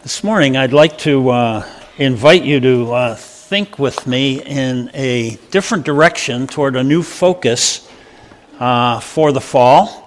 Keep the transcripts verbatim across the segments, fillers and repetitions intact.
This morning, I'd like to uh, invite you to uh, think with me in a different direction toward a new focus uh, for the fall.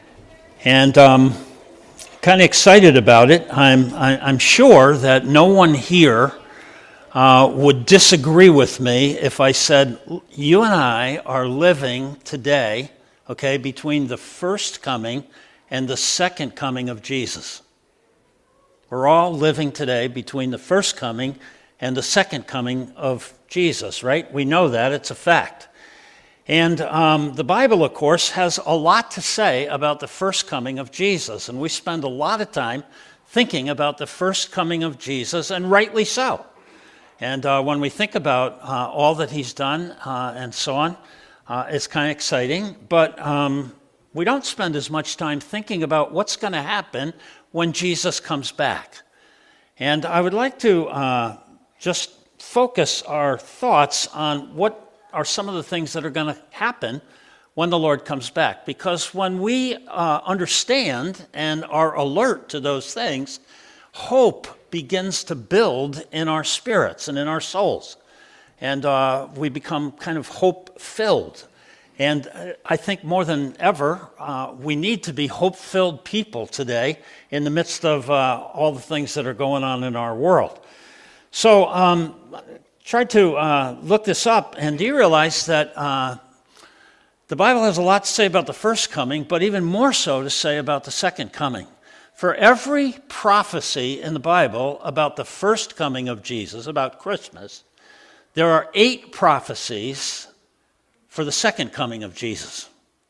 And um, kind of excited about it. I'm, I, I'm sure that no one here uh, would disagree with me if I said, you and I are living today, okay, between the first coming and the second coming of Jesus. We're all living today between the first coming and the second coming of Jesus, right? We know that. It's a fact. And um, the Bible, of course, has a lot to say about the first coming of Jesus. And we spend a lot of time thinking about the first coming of Jesus, and rightly so. And uh, when we think about uh, all that he's done uh, and so on, uh, it's kind of exciting. But um, we don't spend as much time thinking about what's going to happen when Jesus comes back. And I would like to uh, just focus our thoughts on what are some of the things that are going to happen when the Lord comes back. Because when we uh, understand and are alert to those things, hope begins to build in our spirits and in our souls. And uh, we become kind of hope-filled. And I think more than ever, uh, we need to be hope-filled people today in the midst of uh, all the things that are going on in our world. So um, tried to uh, look this up, and do you realize that uh, the Bible has a lot to say about the first coming, but even more so to say about the second coming. For every prophecy in the Bible about the first coming of Jesus, about Christmas, there are eight prophecies for the second coming of Jesus.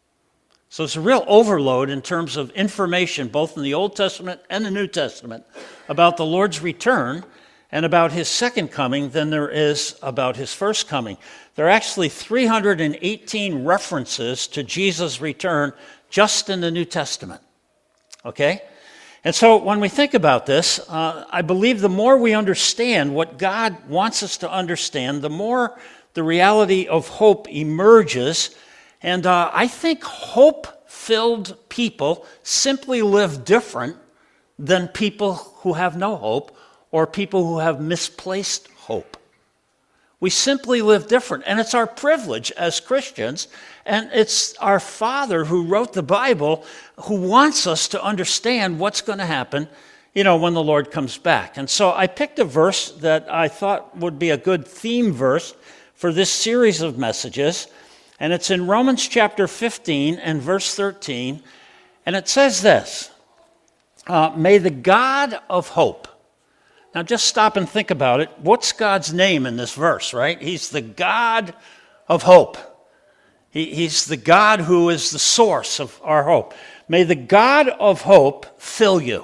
So it's a real overload in terms of information, both in the Old Testament and the New Testament, about the Lord's return and about his second coming than there is about his first coming. There are actually three hundred eighteen references to Jesus' return just in the New Testament. Okay? And so when we think about this, uh, I believe the more we understand what God wants us to understand, the more the reality of hope emerges. And uh, I think hope-filled people simply live different than people who have no hope or people who have misplaced hope. We simply live different, and it's our privilege as Christians, and it's our Father who wrote the Bible who wants us to understand what's going to happen, you know, when the Lord comes back. And so I picked a verse that I thought would be a good theme verse for this series of messages, and it's in Romans chapter fifteen and verse thirteen, and it says this, uh, may the God of hope. Now just stop and think about it. What's God's name in this verse, right? He's the God of hope. He, he's the God who is the source of our hope. May the God of hope fill you.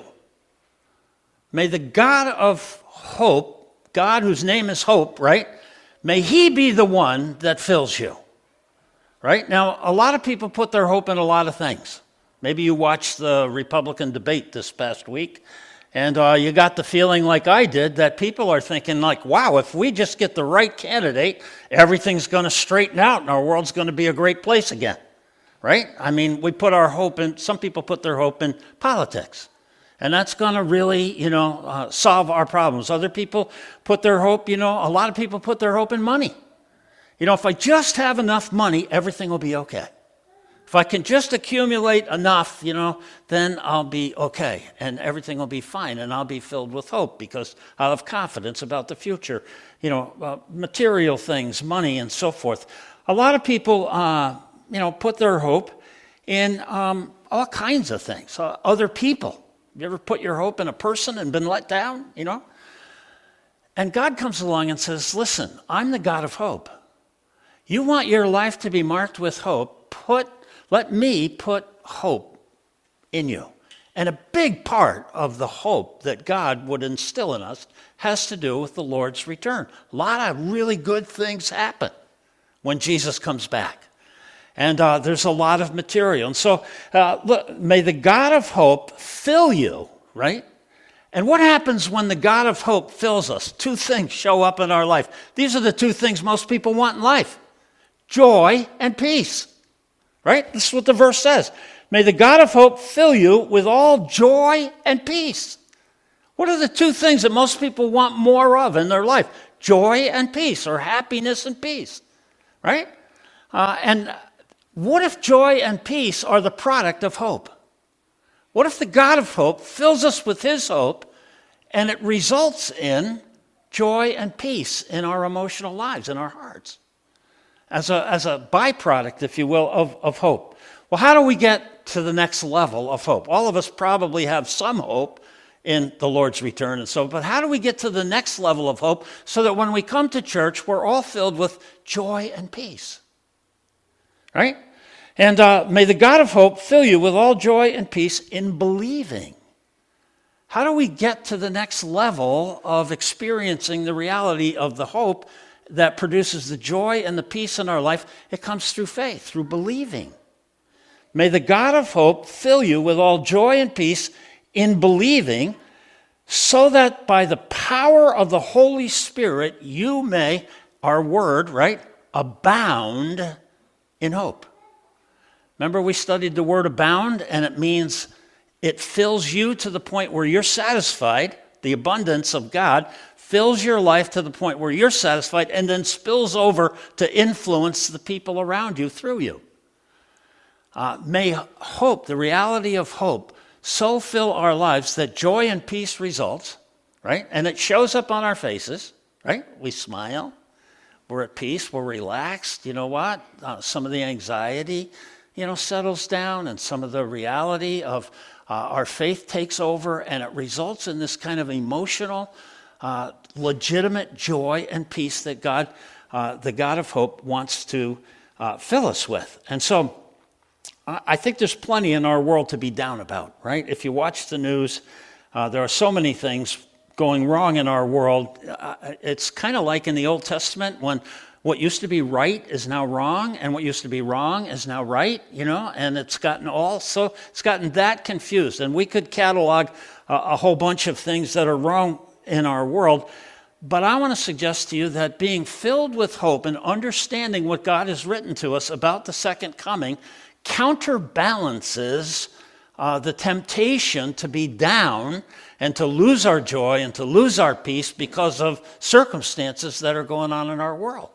May the God of hope, God whose name is hope, right? May he be the one that fills you, right? Now, a lot of people put their hope in a lot of things. Maybe you watched the Republican debate this past week, and uh, you got the feeling like I did that people are thinking like, wow, if we just get the right candidate, everything's going to straighten out and our world's going to be a great place again, right? I mean, we put our hope in, some people put their hope in politics. And that's going to really, you know, uh, solve our problems. Other people put their hope, you know, a lot of people put their hope in money. You know, if I just have enough money, everything will be okay. If I can just accumulate enough, you know, then I'll be okay. And everything will be fine. And I'll be filled with hope because I'll have confidence about the future. You know, uh, material things, money, and so forth. A lot of people, uh, you know, put their hope in um, all kinds of things. Uh, other people. You ever put your hope in a person and been let down, you know? And God comes along and says, listen, I'm the God of hope. You want your life to be marked with hope, put, let me put hope in you. And a big part of the hope that God would instill in us has to do with the Lord's return. A lot of really good things happen when Jesus comes back. And uh, there's a lot of material. And so uh, look, may the God of hope fill you, right? And what happens when the God of hope fills us? Two things show up in our life. These are the two things most people want in life. Joy and peace, right? This is what the verse says. May the God of hope fill you with all joy and peace. What are the two things that most people want more of in their life? Joy and peace, or happiness and peace, right? Uh, and what if joy and peace are the product of hope? What if the God of hope fills us with his hope and it results in joy and peace in our emotional lives, in our hearts, as a, as a byproduct, if you will, of, of hope? Well, how do we get to the next level of hope? All of us probably have some hope in the Lord's return and so, but how do we get to the next level of hope so that when we come to church, we're all filled with joy and peace, right? And uh, may the God of hope fill you with all joy and peace in believing. How do we get to the next level of experiencing the reality of the hope that produces the joy and the peace in our life? It comes through faith, through believing. May the God of hope fill you with all joy and peace in believing, so that by the power of the Holy Spirit you may, our word, right, abound in hope. Remember, we studied the word abound, and it means it fills you to the point where you're satisfied. The abundance of God fills your life to the point where you're satisfied and then spills over to influence the people around you through you. Uh, may hope, the reality of hope, so fill our lives that joy and peace results, right? And it shows up on our faces, right? We smile. We're at peace. We're relaxed. You know what? Uh, some of the anxiety, you know, settles down, and some of the reality of uh, our faith takes over, and it results in this kind of emotional, uh, legitimate joy and peace that God, uh, the God of hope, wants to uh, fill us with. And so I think there's plenty in our world to be down about, right? If you watch the news, uh, there are so many things going wrong in our world. Uh, it's kind of like in the Old Testament when what used to be right is now wrong, and what used to be wrong is now right, you know, and it's gotten all so, it's gotten that confused. And we could catalog a, a whole bunch of things that are wrong in our world. But I want to suggest to you that being filled with hope and understanding what God has written to us about the second coming counterbalances uh, the temptation to be down and to lose our joy and to lose our peace because of circumstances that are going on in our world.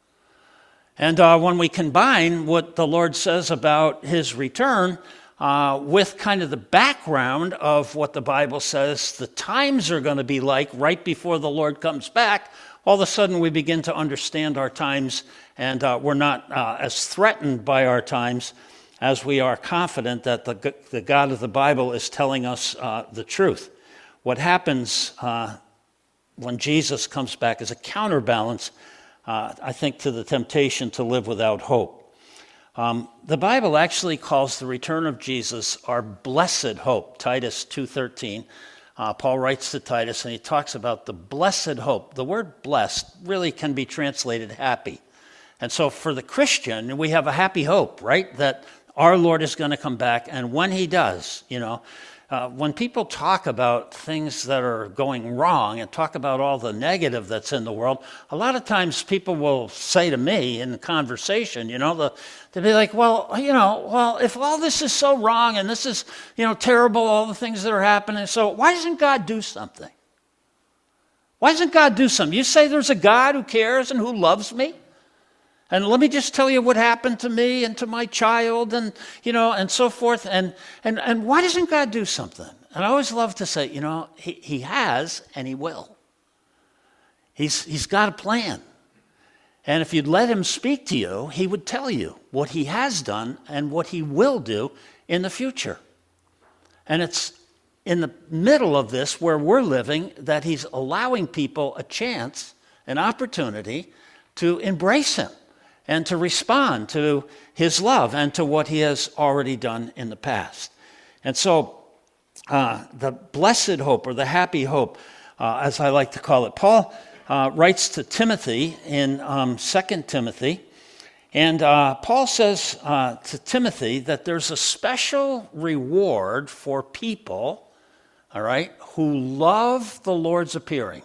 And uh, when we combine what the Lord says about his return uh, with kind of the background of what the Bible says the times are going to be like right before the Lord comes back, all of a sudden we begin to understand our times, and uh, we're not uh, as threatened by our times as we are confident that the, the God of the Bible is telling us uh, the truth. What happens uh, when Jesus comes back is a counterbalance, uh, I think, to the temptation to live without hope. Um, the Bible actually calls the return of Jesus our blessed hope, Titus two thirteen. Uh, Paul writes to Titus, and he talks about the blessed hope. The word blessed really can be translated happy. And so for the Christian, we have a happy hope, right? That our Lord is going to come back, and when he does, you know, uh, when people talk about things that are going wrong and talk about all the negative that's in the world, a lot of times people will say to me in conversation, you know, the, they'll be like, well, you know, well, if all this is so wrong and this is, you know, terrible, all the things that are happening, so why doesn't God do something? Why doesn't God do something? You say there's a God who cares and who loves me? And let me just tell you what happened to me and to my child, and, you know, and so forth. And, and, and why doesn't God do something? And I always love to say, you know, he, he has and he will. He's, he's got a plan. And if you'd let him speak to you, he would tell you what he has done and what he will do in the future. And it's in the middle of this where we're living that he's allowing people a chance, an opportunity to embrace him and to respond to his love and to what he has already done in the past. And so uh, the blessed hope, or the happy hope, uh, as I like to call it, Paul uh, writes to Timothy in um, Second Timothy, and uh, Paul says uh, to Timothy that there's a special reward for people, all right, who love the Lord's appearing.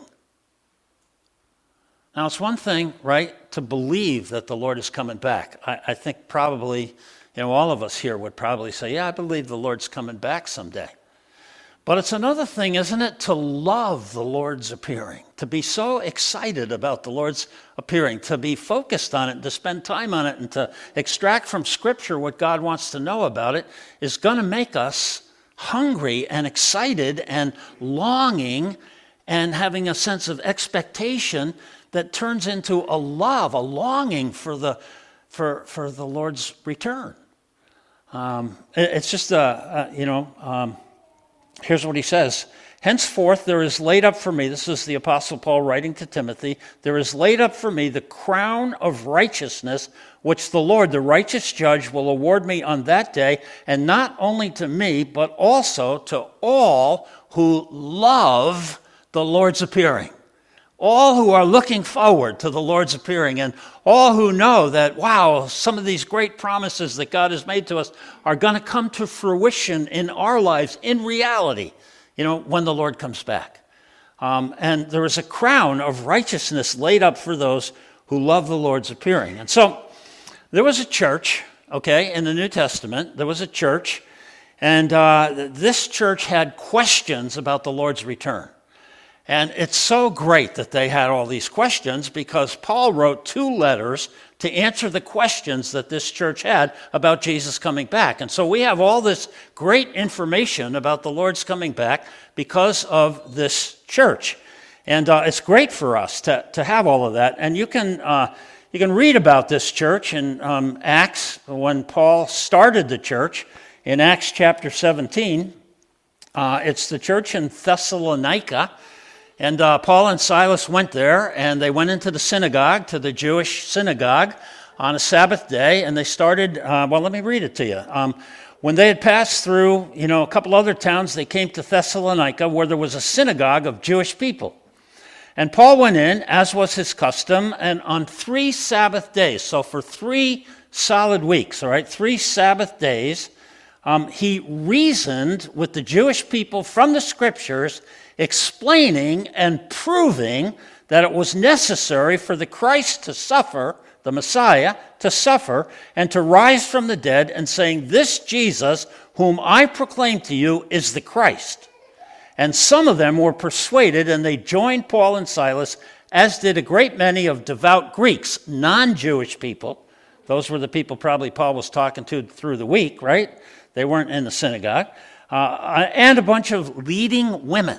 Now, it's one thing, right, to believe that the Lord is coming back. I, I think probably, you know, all of us here would probably say, yeah, I believe the Lord's coming back someday. But it's another thing, isn't it, to love the Lord's appearing, to be so excited about the Lord's appearing, to be focused on it, to spend time on it, and to extract from Scripture what God wants to know about it is going to make us hungry and excited and longing and having a sense of expectation that turns into a love, a longing for the for for the Lord's return. Um, it, it's just a, a you know. Um, Here's what he says. Henceforth there is laid up for me, this is the Apostle Paul writing to Timothy, there is laid up for me the crown of righteousness, which the Lord, the righteous judge, will award me on that day, and not only to me, but also to all who love the Lord's appearing. All who are looking forward to the Lord's appearing, and all who know that, wow, some of these great promises that God has made to us are going to come to fruition in our lives, in reality, you know, when the Lord comes back. Um, and there is a crown of righteousness laid up for those who love the Lord's appearing. And so there was a church, okay, in the New Testament, there was a church, and uh, this church had questions about the Lord's return. And it's so great that they had all these questions because Paul wrote two letters to answer the questions that this church had about Jesus coming back. And so we have all this great information about the Lord's coming back because of this church. And uh, it's great for us to, to have all of that. And you can uh, you can read about this church in um, Acts, when Paul started the church, in Acts chapter seventeen. Uh, it's the church in Thessalonica. And uh, Paul and Silas went there, and they went into the synagogue, to the Jewish synagogue, on a Sabbath day, and they started, uh, well, let me read it to you. Um, when they had passed through, you know, a couple other towns, they came to Thessalonica, where there was a synagogue of Jewish people. And Paul went in, as was his custom, and on three Sabbath days, so for three solid weeks, all right, three Sabbath days, um, he reasoned with the Jewish people from the Scriptures, explaining and proving that it was necessary for the Christ to suffer, the Messiah, to suffer and to rise from the dead, and saying, this Jesus, whom I proclaim to you, is the Christ. And some of them were persuaded, and they joined Paul and Silas, as did a great many of devout Greeks, non-Jewish people. Those were the people probably Paul was talking to through the week, right? They weren't in the synagogue. Uh, and a bunch of leading women.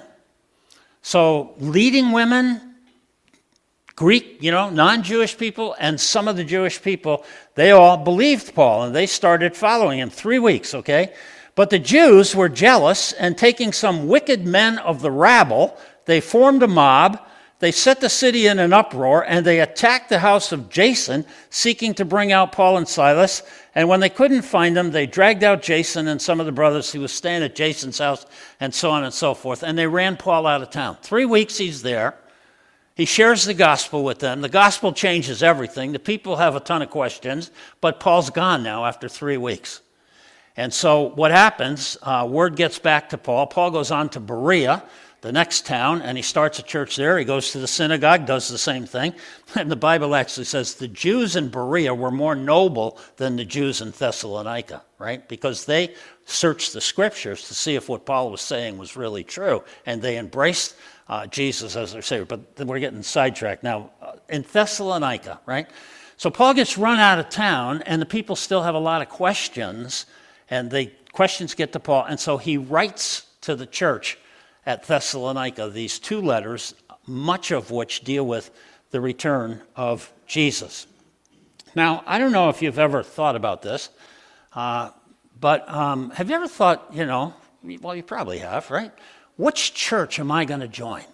So leading women, Greek, you know, non-Jewish people, and some of the Jewish people, they all believed Paul, and they started following him. Three weeks, okay? But the Jews were jealous, and taking some wicked men of the rabble, they formed a mob. They set the city in an uproar, and they attacked the house of Jason, seeking to bring out Paul and Silas. And when they couldn't find them, they dragged out Jason and some of the brothers who was staying at Jason's house, and so on and so forth. And they ran Paul out of town. Three weeks he's there. He shares the gospel with them. The gospel changes everything. The people have a ton of questions, but Paul's gone now after three weeks. And so what happens, uh, word gets back to Paul. Paul goes on to Berea, the next town, and he starts a church there. He goes to the synagogue, does the same thing. And the Bible actually says the Jews in Berea were more noble than the Jews in Thessalonica, right? Because they searched the Scriptures to see if what Paul was saying was really true, and they embraced uh, Jesus as their Savior. But we're getting sidetracked now. Uh, in Thessalonica, right? So Paul gets run out of town, and the people still have a lot of questions, and the questions get to Paul, and so he writes to the church at Thessalonica these two letters, much of which deal with the return of Jesus. Now, I don't know if you've ever thought about this, uh, but um, have you ever thought, you know, well, you probably have, right? Which church am I going to join?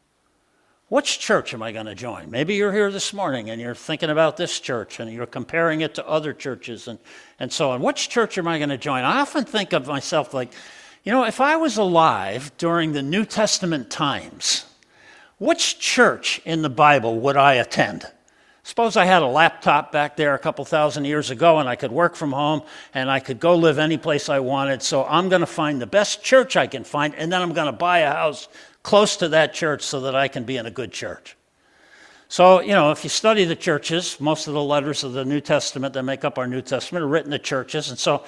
Which church am I going to join? Maybe you're here this morning and you're thinking about this church and you're comparing it to other churches and, and so on. Which church am I going to join? I often think of myself like, you know, if I was alive during the New Testament times, which church in the Bible would I attend? Suppose I had a laptop back there a couple thousand years ago and I could work from home and I could go live any place I wanted. So I'm going to find the best church I can find, and then I'm going to buy a house close to that church so that I can be in a good church. So, you know, if you study the churches, most of the letters of the New Testament that make up our New Testament are written to churches. And so,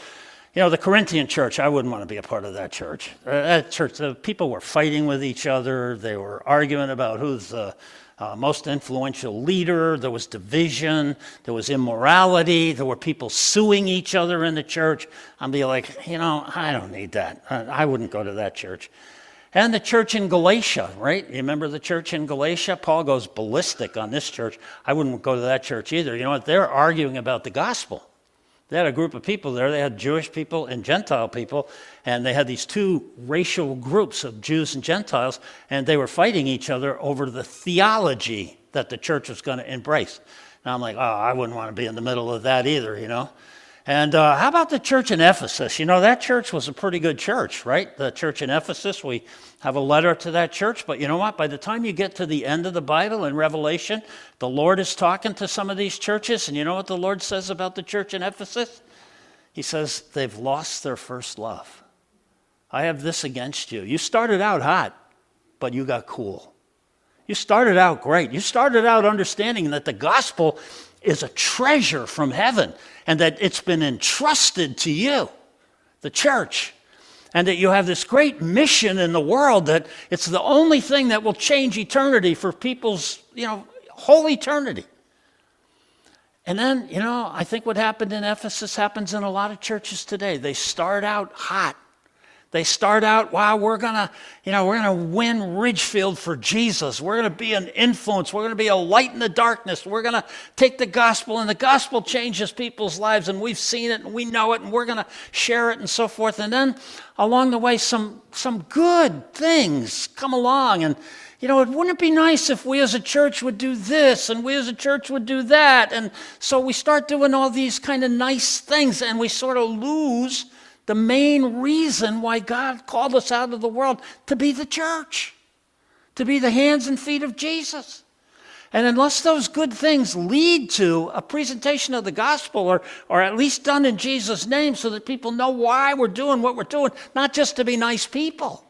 You know, the Corinthian church, I wouldn't want to be a part of that church. Uh, that church, the people were fighting with each other. They were arguing about who's the uh, most influential leader. There was division. There was immorality. There were people suing each other in the church. I'd be like, you know, I don't need that. I, I wouldn't go to that church. And the church in Galatia, right? You remember the church in Galatia? Paul goes ballistic on this church. I wouldn't go to that church either. You know what? They're arguing about the gospel. They had a group of people there. They had Jewish people and Gentile people, and they had these two racial groups of Jews and Gentiles, and they were fighting each other over the theology that the church was going to embrace. Now I'm like, oh, I wouldn't want to be in the middle of that either, you know. And uh, how about the church in Ephesus? You know, that church was a pretty good church, right? The church in Ephesus, we have a letter to that church. But you know what? By the time you get to the end of the Bible in Revelation, the Lord is talking to some of these churches. And you know what the Lord says about the church in Ephesus? He says, they've lost their first love. I have this against you. You started out hot, but you got cool. You started out great. You started out understanding that the gospel is a treasure from heaven and that it's been entrusted to you, the church, and that you have this great mission in the world that it's the only thing that will change eternity for people's, you know, whole eternity. And then, you know, I think what happened in Ephesus happens in a lot of churches today. They start out hot. They start out, wow, we're going to, you know, we're going to win Ridgefield for Jesus. We're going to be an influence. We're going to be a light in the darkness. We're going to take the gospel, and the gospel changes people's lives, and we've seen it, and we know it, and we're going to share it, and so forth. And then along the way, some some good things come along, and, you know, it wouldn't it be nice if we as a church would do this, and we as a church would do that. And so we start doing all these kind of nice things, and we sort of lose the main reason why God called us out of the world, to be the church, to be the hands and feet of Jesus. And unless those good things lead to a presentation of the gospel, or, or at least done in Jesus' name so that people know why we're doing what we're doing, not just to be nice people,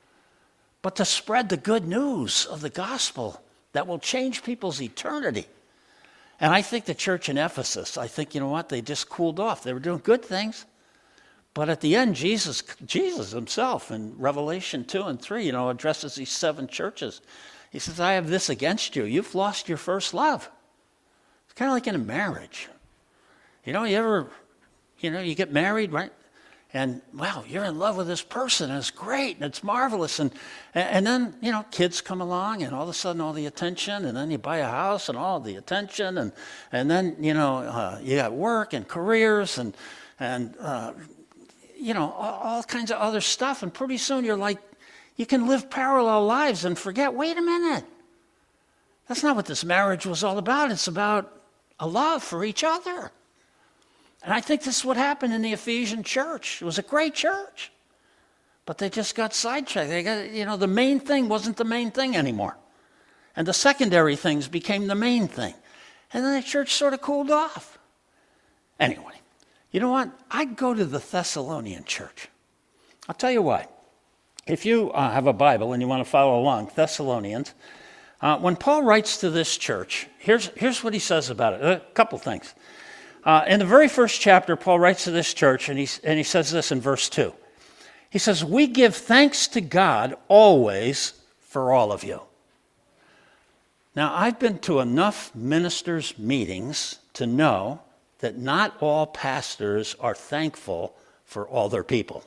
but to spread the good news of the gospel that will change people's eternity. And I think the church in Ephesus, I think, you know what, they just cooled off. They were doing good things. But at the end, Jesus Jesus himself in Revelation two and three, you know, addresses these seven churches. He says, I have this against you. You've lost your first love. It's kind of like in a marriage. You know, you ever, you know, you get married, right? And, wow, you're in love with this person, and it's great, and it's marvelous. And, and then, you know, kids come along, and all of a sudden all the attention, and then you buy a house, and all the attention, and, and then, you know, uh, you got work and careers, and, and uh you know, all, all kinds of other stuff. And pretty soon you're like, you can live parallel lives and forget, wait a minute. That's not what this marriage was all about. It's about a love for each other. And I think this is what happened in the Ephesian church. It was a great church. But they just got sidetracked. They got, you know, the main thing wasn't the main thing anymore. And the secondary things became the main thing. And then the church sort of cooled off. Anyway. You know what? I'd go to the Thessalonian church. I'll tell you why. If you uh, have a Bible and you want to follow along, Thessalonians, uh, when Paul writes to this church, here's, here's what he says about it. A couple things. Uh, in the very first chapter, Paul writes to this church, and he, and he says this in verse two. He says, we give thanks to God always for all of you. Now, I've been to enough ministers' meetings to know that not all pastors are thankful for all their people.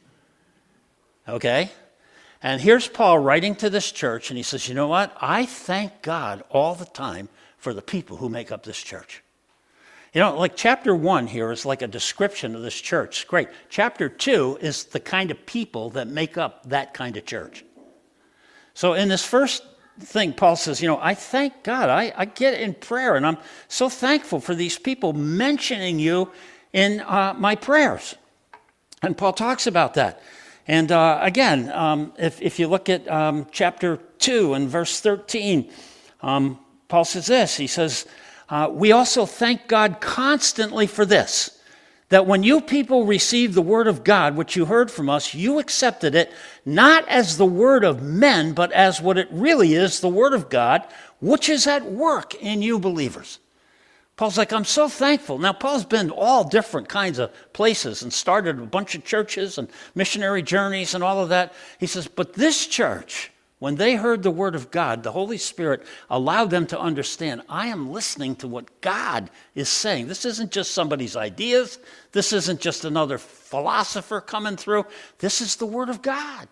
Okay? And here's Paul writing to this church, and he says, you know what? I thank God all the time for the people who make up this church. You know, like chapter one here is like a description of this church. It's great. Chapter two is the kind of people that make up that kind of church. So in this first thing, Paul says, you know, I thank God. I, I get in prayer, and I'm so thankful for these people mentioning you in uh, my prayers. And Paul talks about that. And uh, again, um, if, if you look at um, chapter two and verse thirteen, um, Paul says this. He says, uh, we also thank God constantly for this, that when you people received the word of God, which you heard from us, you accepted it not as the word of men, but as what it really is, the word of God, which is at work in you believers. Paul's like, I'm so thankful. Now, Paul's been to all different kinds of places and started a bunch of churches and missionary journeys and all of that. He says, but this church, when they heard the word of God, the Holy Spirit allowed them to understand, I am listening to what God is saying. This isn't just somebody's ideas. This isn't just another philosopher coming through. This is the word of God.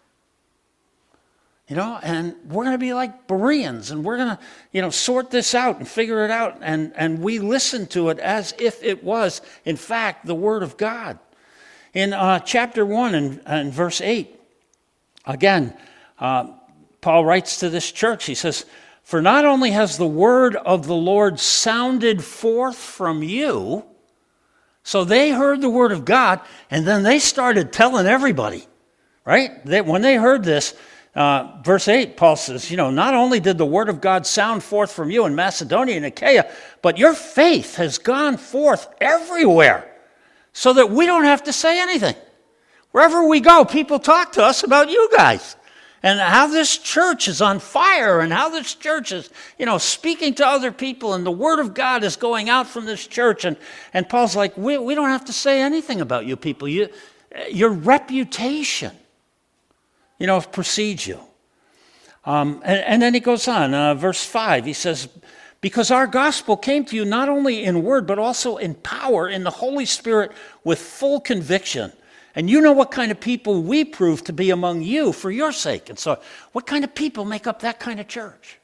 You know, and we're going to be like Bereans, and we're going to, you know, sort this out and figure it out. And, and we listen to it as if it was, in fact, the word of God. In uh, chapter one and, and verse eight, again, uh, Paul writes to this church, he says, for not only has the word of the Lord sounded forth from you, so they heard the word of God, and then they started telling everybody, right? They, when they heard this, Uh, verse eight, Paul says, you know, not only did the word of God sound forth from you in Macedonia and Achaia, but your faith has gone forth everywhere so that we don't have to say anything. Wherever we go, people talk to us about you guys and how this church is on fire and how this church is, you know, speaking to other people, and the word of God is going out from this church. And, and Paul's like, we, we don't have to say anything about you people. You, your reputation, you know, precedes you. Um, and, and then he goes on, uh, verse five, he says, because our gospel came to you not only in word, but also in power, in the Holy Spirit, with full conviction. And you know what kind of people we prove to be among you for your sake. And so what kind of people make up that kind of church?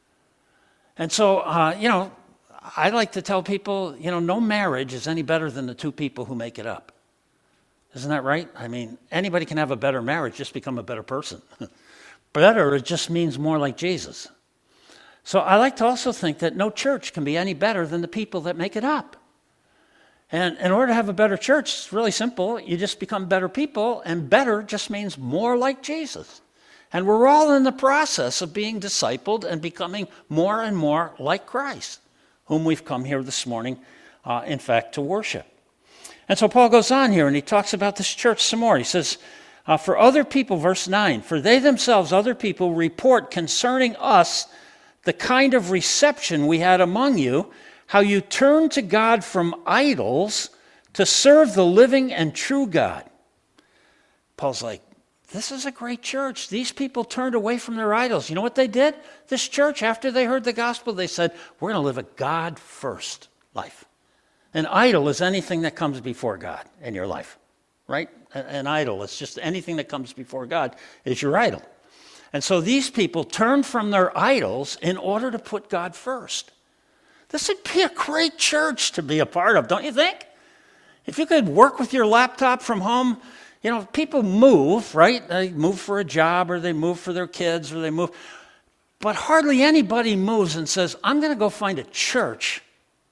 And so, uh, you know, I like to tell people, you know, no marriage is any better than the two people who make it up. Isn't that right? I mean, anybody can have a better marriage, just become a better person. Better, it just means more like Jesus. So I like to also think that no church can be any better than the people that make it up. And in order to have a better church, it's really simple. You just become better people, and better just means more like Jesus. And we're all in the process of being discipled and becoming more and more like Christ, whom we've come here this morning, uh, in fact, to worship. And so Paul goes on here and he talks about this church some more. He says, uh, for other people, verse nine, for they themselves, other people, report concerning us the kind of reception we had among you, how you turned to God from idols to serve the living and true God. Paul's like, this is a great church. These people turned away from their idols. You know what they did? This church, after they heard the gospel, they said, we're going to live a God-first life. An idol is anything that comes before God in your life, right? An idol is just anything that comes before God is your idol. And so these people turned from their idols in order to put God first. This would be a great church to be a part of, don't you think? If you could work with your laptop from home, you know, people move, right? They move for a job, or they move for their kids, or they move. But hardly anybody moves and says, I'm going to go find a church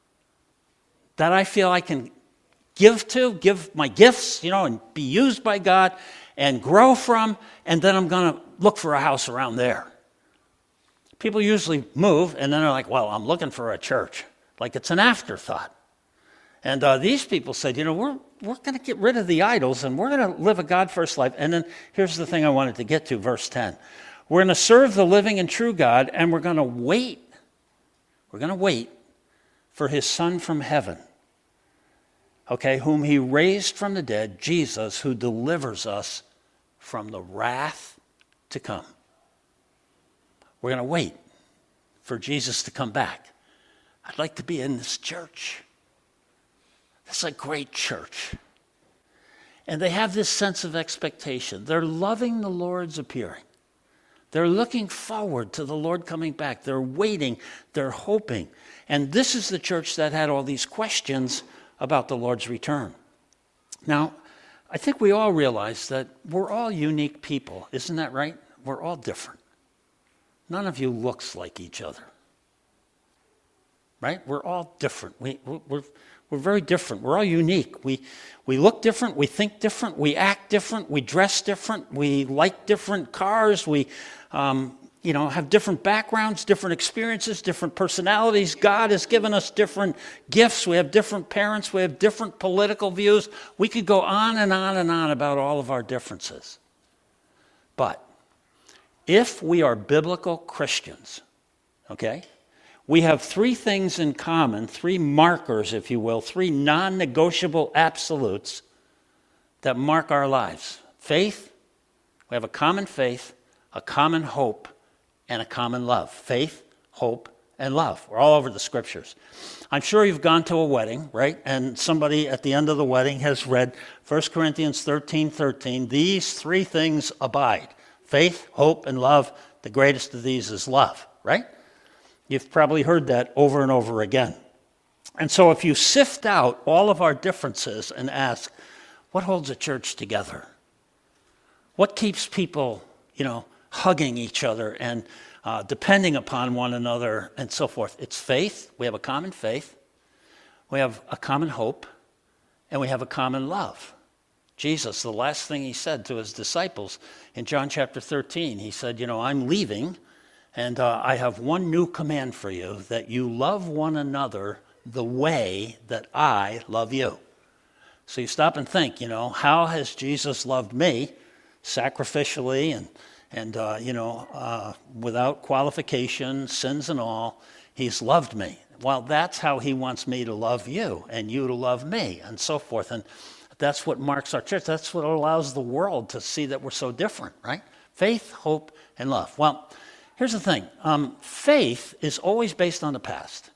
that I feel I can give to, give my gifts, you know, and be used by God and grow from, and then I'm going to look for a house around there. People usually move, and then they're like, well, I'm looking for a church. Like it's an afterthought. And uh, these people said, you know, we're, we're going to get rid of the idols, and we're going to live a God-first life. And then here's the thing I wanted to get to, verse ten. We're going to serve the living and true God, and we're going to wait. We're going to wait for his Son from heaven, okay, whom he raised from the dead, Jesus, who delivers us from the wrath to come. We're going to wait for Jesus to come back. I'd like to be in this church. This is a great church. And they have this sense of expectation. They're loving the Lord's appearing. They're looking forward to the Lord coming back. They're waiting. They're hoping. And this is the church that had all these questions about the Lord's return. Now, I think we all realize that we're all unique people. Isn't that right? We're all different. None of you looks like each other. Right? We're all different. We, we're, we're very different. We're all unique. We, we look different. We think different. We act different. We dress different. We like different cars. We um, you know, have different backgrounds, different experiences, different personalities. God has given us different gifts. We have different parents. We have different political views. We could go on and on and on about all of our differences. But if we are biblical Christians, okay, we have three things in common, three markers, if you will, three non-negotiable absolutes that mark our lives. Faith, we have a common faith, a common hope, and a common love. Faith, hope, and love. We're all over the scriptures. I'm sure you've gone to a wedding, right? And somebody at the end of the wedding has read First Corinthians thirteen thirteen. These three things abide. Faith, hope, and love. The greatest of these is love, right? You've probably heard that over and over again. And so if you sift out all of our differences and ask, what holds a church together? What keeps people, you know, hugging each other and uh, depending upon one another and so forth? It's faith. We have a common faith. We have a common hope. And we have a common love. Jesus, the last thing he said to his disciples in John chapter thirteen, he said, you know, I'm leaving. And uh, I have one new command for you, that you love one another the way that I love you. So you stop and think, you know, how has Jesus loved me sacrificially and, and uh, you know, uh, without qualification, sins and all? He's loved me. Well, that's how he wants me to love you and you to love me and so forth. And that's what marks our church. That's what allows the world to see that we're so different, right? Faith, hope, and love. Well, here's the thing. Um, faith is always based on the past.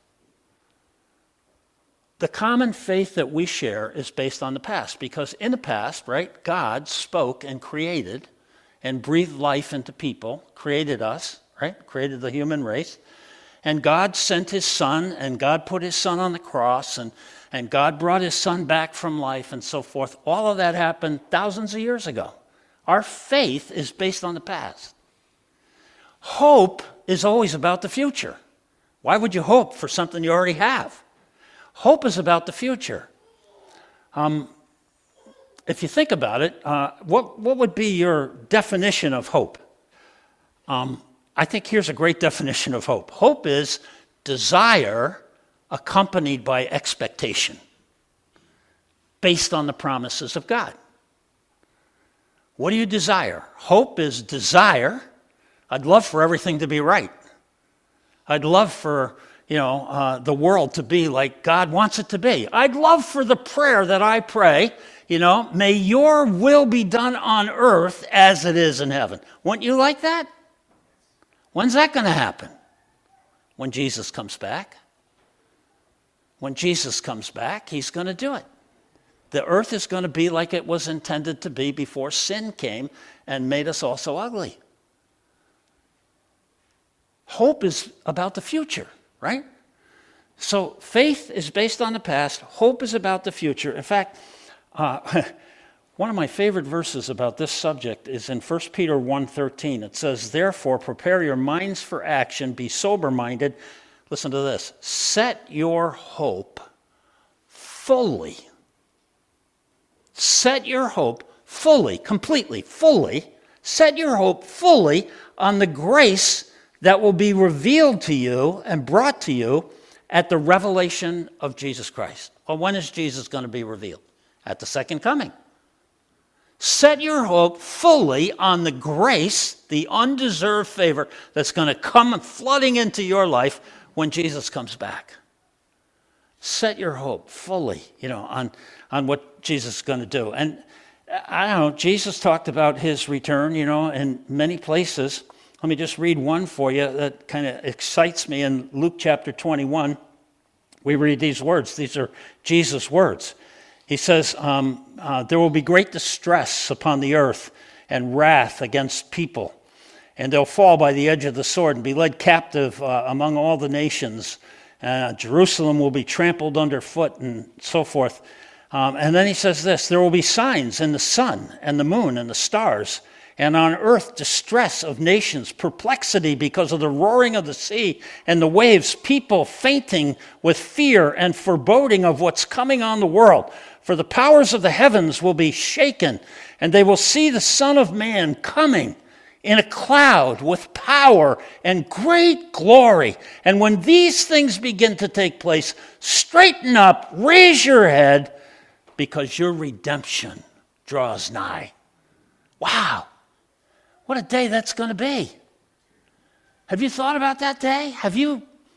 The common faith that we share is based on the past because in the past, right, God spoke and created and breathed life into people, created us, right, created the human race. And God sent his son and God put his son on the cross and, and God brought his son back from life and so forth. All of that happened thousands of years ago. Our faith is based on the past. Hope is always about the future. Why would you hope for something you already have? Hope is about the future. Um, if you think about it, uh, what, what would be your definition of hope? Um, I think here's a great definition of hope. Hope is desire accompanied by expectation based on the promises of God. What do you desire? Hope is desire. I'd love for everything to be right. I'd love for, you know, uh, the world to be like God wants it to be. I'd love for the prayer that I pray, you know, may your will be done on earth as it is in heaven. Wouldn't you like that? When's that going to happen? When Jesus comes back. When Jesus comes back, he's going to do it. The earth is going to be like it was intended to be before sin came and made us all so ugly. Hope is about the future, right? So faith is based on the past. Hope is about the future. In fact, uh, one of my favorite verses about this subject is in First Peter one thirteen. It says, therefore, prepare your minds for action, be sober-minded. Listen to this. Set your hope fully. Set your hope fully, completely, fully. Set your hope fully on the grace that will be revealed to you and brought to you at the revelation of Jesus Christ. Well, when is Jesus going to be revealed? At the second coming. Set your hope fully on the grace, the undeserved favor that's going to come flooding into your life when Jesus comes back. Set your hope fully, you know, on, on what Jesus is going to do. And I don't know, Jesus talked about his return, you know, in many places. Let me just read one for you that kind of excites me. In Luke chapter twenty-one, we read these words. These are Jesus' words. He says, um, uh, there will be great distress upon the earth and wrath against people. And they'll fall by the edge of the sword and be led captive uh, among all the nations. Uh, Jerusalem will be trampled underfoot and so forth. Um, and then he says this, there will be signs in the sun and the moon and the stars, and on earth distress of nations, perplexity because of the roaring of the sea and the waves, people fainting with fear and foreboding of what's coming on the world. For the powers of the heavens will be shaken, and they will see the Son of Man coming in a cloud with power and great glory. And when these things begin to take place, straighten up, raise your head, because your redemption draws nigh. Wow, what a day that's going to be. Have you thought about that day? Have you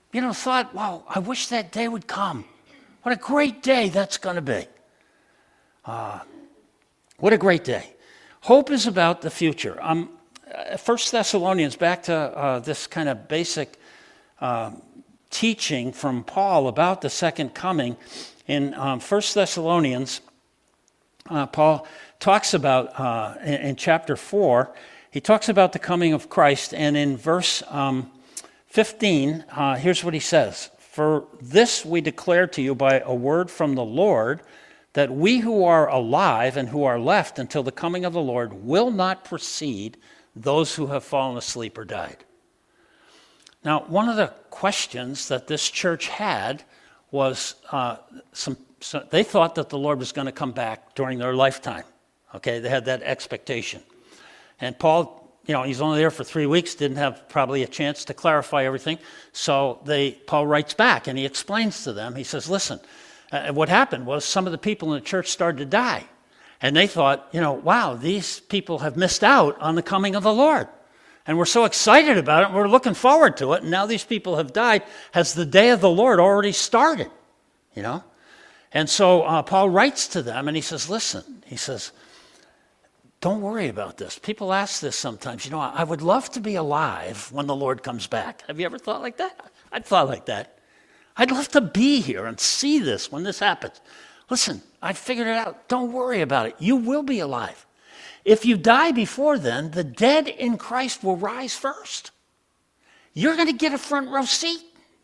you know, thought, wow, I wish that day would come. What a great day that's going to be. Uh, what a great day. Hope is about the future. Um, First Thessalonians, back to uh, this kind of basic uh, teaching from Paul about the second coming. In um, First Thessalonians, uh, Paul talks about, uh, in, in chapter four, he talks about the coming of Christ, and in verse um, fifteen, uh, here's what he says. For this we declare to you by a word from the Lord, that we who are alive and who are left until the coming of the Lord will not precede those who have fallen asleep or died. Now, one of the questions that this church had was uh, some, some, they thought that the Lord was going to come back during their lifetime. Okay, they had that expectation. And Paul, you know, he's only there for three weeks, didn't have probably a chance to clarify everything. So they, Paul writes back and he explains to them, he says, listen, uh, what happened was some of the people in the church started to die. And they thought, you know, wow, these people have missed out on the coming of the Lord. And we're so excited about it, and we're looking forward to it, and now these people have died. Has the day of the Lord already started? You know? And so uh, Paul writes to them, and he says, listen, he says, don't worry about this. People ask this sometimes, you know, I would love to be alive when the Lord comes back. Have you ever thought like that? I'd thought like that. I'd love to be here and see this when this happens. Listen, I figured it out. Don't worry about it. You will be alive. If you die before then, the dead in Christ will rise first. You're going to get a front row seat.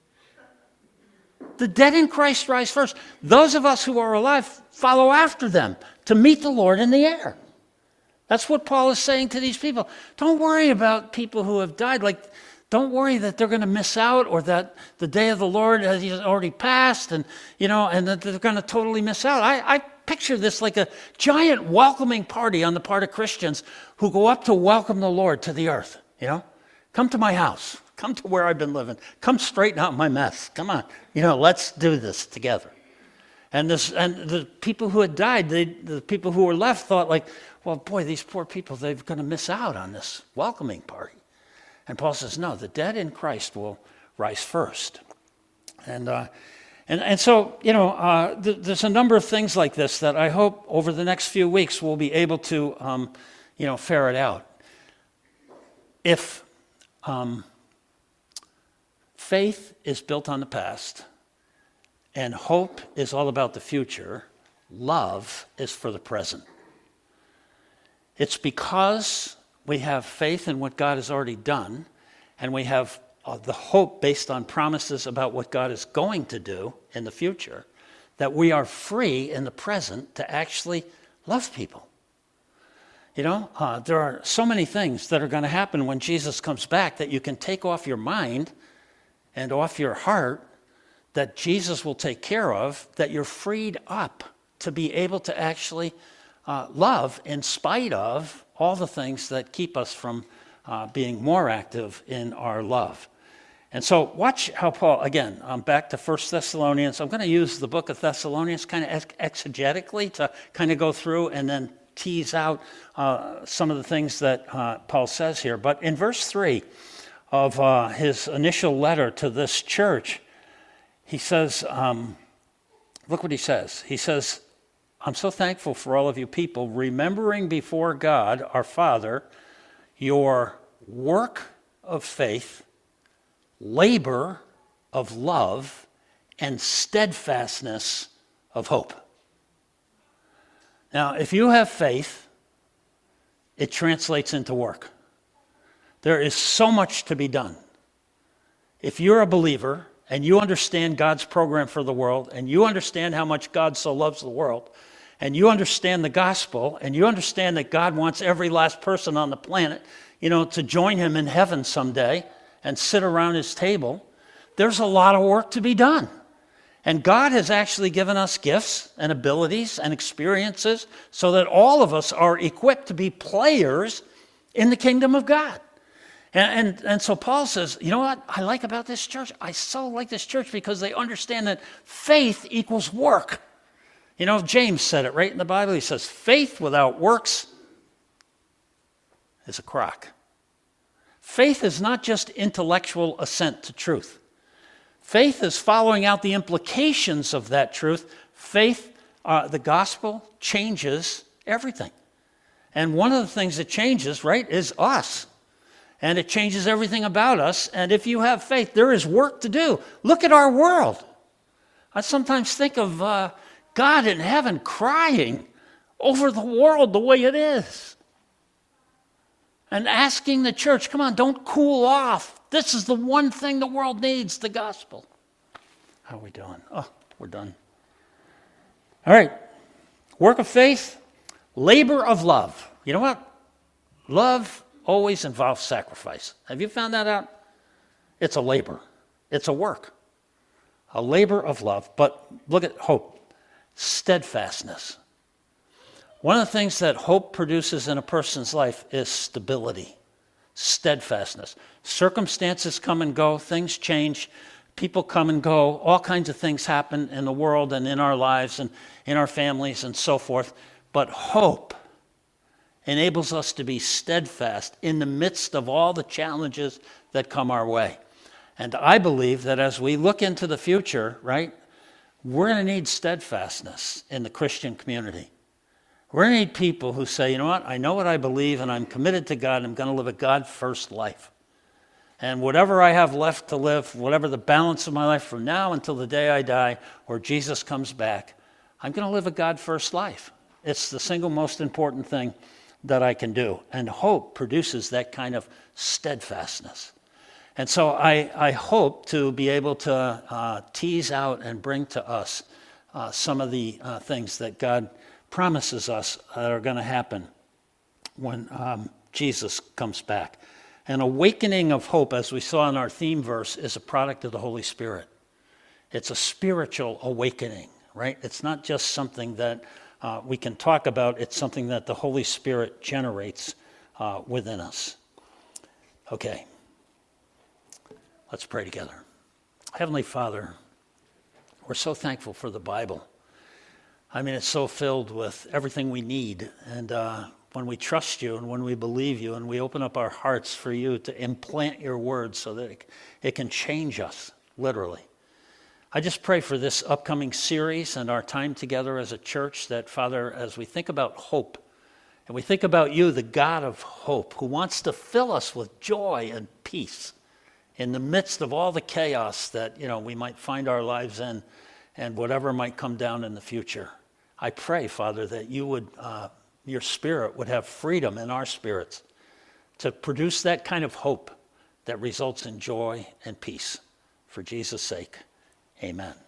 The dead in Christ rise first. Those of us who are alive follow after them to meet the Lord in the air. That's what Paul is saying to these people. Don't worry about people who have died. Like, don't worry that they're going to miss out or that the day of the Lord has already passed and, you know, and that they're going to totally miss out. I, I picture this like a giant welcoming party on the part of Christians who go up to welcome the Lord to the earth, you know. Come to my house. Come to where I've been living. Come straighten out my mess. Come on. You know, let's do this together. And this, and the people who had died, they, the people who were left thought like, well, boy, these poor people, they're going to miss out on this welcoming party. And Paul says, no, the dead in Christ will rise first. And uh, and, and so, you know, uh, th- there's a number of things like this that I hope over the next few weeks we'll be able to, um, you know, ferret out. If um, faith is built on the past and hope is all about the future, love is for the present. It's because we have faith in what God has already done, and we have uh, the hope based on promises about what God is going to do in the future, that we are free in the present to actually love people. You know, uh, there are so many things that are going to happen when Jesus comes back that you can take off your mind and off your heart that Jesus will take care of, that you're freed up to be able to actually uh, love in spite of all the things that keep us from uh, being more active in our love. And so watch how Paul, again, I'm back to First Thessalonians. I'm going to use the book of Thessalonians kind of exegetically to kind of go through and then tease out uh, some of the things that uh, Paul says here. But in verse three of uh, his initial letter to this church, he says, um, look what he says. He says, I'm so thankful for all of you people, remembering before God, our Father, your work of faith, labor of love, and steadfastness of hope. Now, if you have faith, it translates into work. There is so much to be done. If you're a believer and you understand God's program for the world, and you understand how much God so loves the world, and you understand the gospel, and you understand that God wants every last person on the planet, you know, to join him in heaven someday and sit around his table, there's a lot of work to be done. And God has actually given us gifts and abilities and experiences so that all of us are equipped to be players in the kingdom of God. And, and, and so Paul says, you know what I like about this church? I so like this church because they understand that faith equals work. You know, James said it right in the Bible. He says, faith without works is a crock. Faith is not just intellectual assent to truth. Faith is following out the implications of that truth. Faith, uh, the gospel, changes everything. And one of the things that changes, right, is us. And it changes everything about us. And if you have faith, there is work to do. Look at our world. I sometimes think of uh, God in heaven crying over the world the way it is. And asking the church, come on, don't cool off. This is the one thing the world needs, the gospel. How are we doing? Oh, we're done. All right. Work of faith, labor of love. You know what? Love always involves sacrifice. Have you found that out? It's a labor. It's a work. A labor of love. But look at hope. Steadfastness. One of the things that hope produces in a person's life is stability, steadfastness. Circumstances come and go, things change, people come and go, all kinds of things happen in the world and in our lives and in our families and so forth. But hope enables us to be steadfast in the midst of all the challenges that come our way. And I believe that as we look into the future, right, we're going to need steadfastness in the Christian community. We're going to need people who say, you know what, I know what I believe and I'm committed to God. I'm going to live a God-first life. And whatever I have left to live, whatever the balance of my life from now until the day I die or Jesus comes back, I'm going to live a God-first life. It's the single most important thing that I can do. And hope produces that kind of steadfastness. And so I, I hope to be able to uh, tease out and bring to us uh, some of the uh, things that God promises us that are going to happen when um, Jesus comes back. An awakening of hope, as we saw in our theme verse, is a product of the Holy Spirit. It's a spiritual awakening, right? It's not just something that uh, we can talk about. It's something that the Holy Spirit generates uh, within us. Okay. Let's pray together. Heavenly Father, we're so thankful for the Bible. I mean, it's so filled with everything we need. And uh, when we trust you and when we believe you and we open up our hearts for you to implant your word so that it, it can change us, literally. I just pray for this upcoming series and our time together as a church that, Father, as we think about hope, and we think about you, the God of hope, who wants to fill us with joy and peace in the midst of all the chaos that, you know, we might find our lives in and whatever might come down in the future. I pray, Father, that you would, uh, your Spirit would have freedom in our spirits to produce that kind of hope that results in joy and peace. For Jesus' sake, amen.